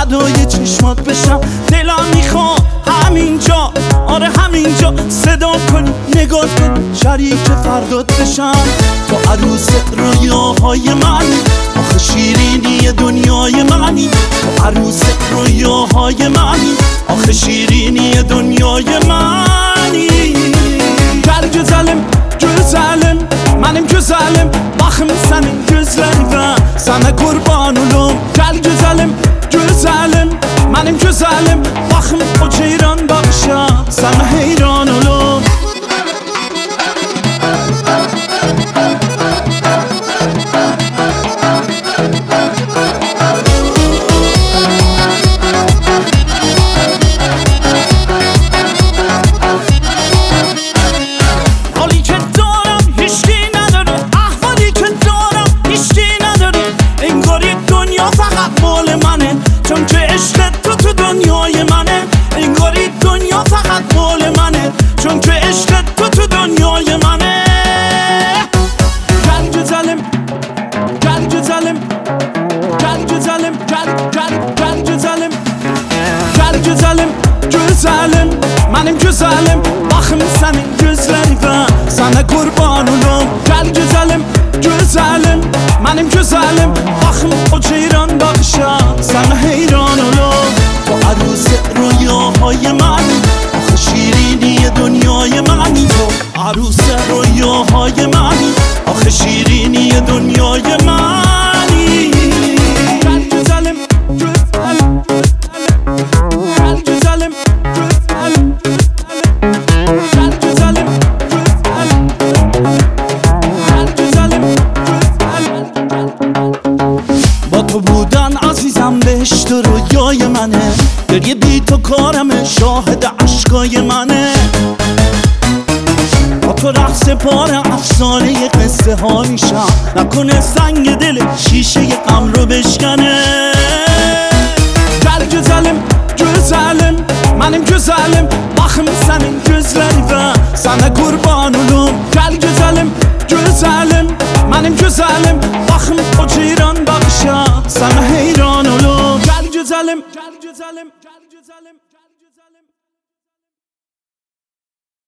فدای چشمات بشم. دلم میخواد همینجا، آره همینجا صدا کنی، نگاه کنی، شریک فردات بشم. تو عروس رویاهای منی، آخه شیرینی دنیای منی. تو عروس رویاهای منی، آخه شیرینی dünyanın mani. Gel güzelim, güzelim, benim güzelim. Bakım senin gözlerine, sana kurban olum. Gel güzelim, güzelim, benim güzelim. Bakım o ceyran bakışa, sana heyran olum. چون که عشق تو دنیای منه. گل güzelim, gel güzelim, gel güzelim, gel güzelim, gel güzelim, güzelim, benim güzelim. Bakım senin gözlerine, sana kurban olum. Gel güzelim, güzelim, benim güzelim. Bakım o ceyran bakışa, sana heyran olum. Bu aruz rüyahay mani, آخه شیرینی دنیای منی. تو عروس رویاهای منی، آخه شیرینی دنیای منی. گل güzelim, güzelim, gel güzelim, güzelim, gel güzelim, güzelim, با تو بودن عزیزم بهشت رویای منه. گریه بی تو کارمه، شاهد عشقای منه. با تو رقص پاره افسانه قصه ها میشم. نکنه سنگ دل شیشه غم رو بشکنه. Gel güzelim, güzelim, benim güzelim. Bakım senin gözlerine, sana kurban olum. Gel güzelim, güzelim, benim güzelim. Bakım o ceyran bakışa, sana heyran olum. Gel güzelim, gel güzelim, gel güzelim.